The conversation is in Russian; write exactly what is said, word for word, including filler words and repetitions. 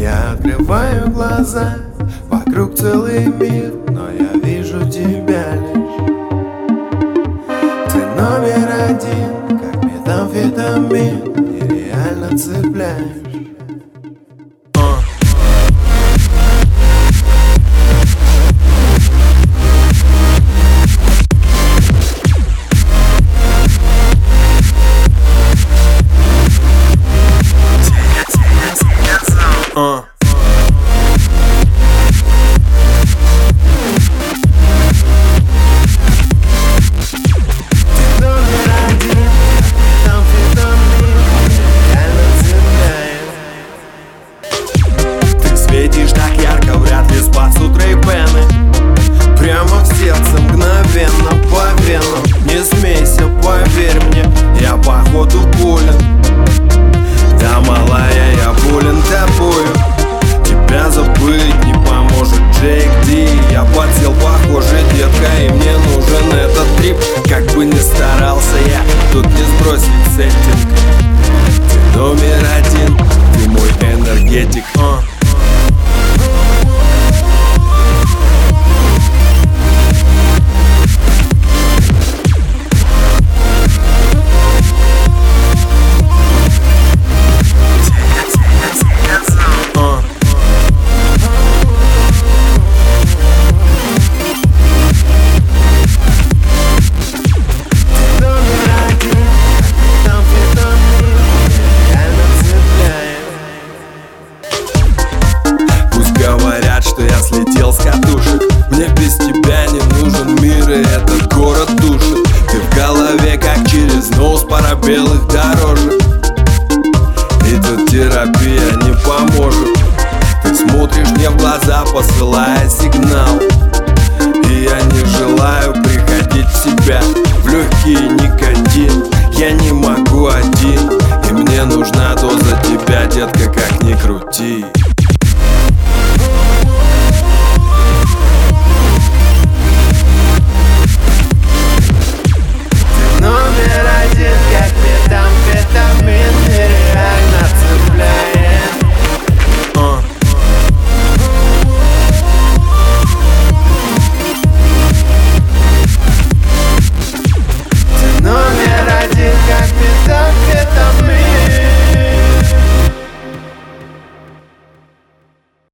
Я открываю глаза, вокруг целый мир, но я вижу тебя лишь. Ты номер один, как метамфетамин, нереально цепляешь. Uh. Ты светишь так ярко, вряд ли спасут рейбены. Прямо в сердце мгновенно по венам. Не смейся, поверь мне, я походу болен. Да, малая, я болен тобою. Тебя забыть не поможет Джейк Ди. Я подсел, похоже, детка, и мне нужен этот трип. Как бы ни старался я, тут не сбросить сеттинг. Ты номер один, ты мой энергетик. uh. Говорят, что я слетел с катушек. Мне без тебя не нужен мир, и этот город душит. Ты в голове, как через нос пара белых дорожек. И тут терапия не поможет. Ты смотришь мне в глаза, посылая сигнал. И я не желаю приходить в себя. В легкие никотин, я не могу один. И мне нужна доза тебя, детка, как ни крути.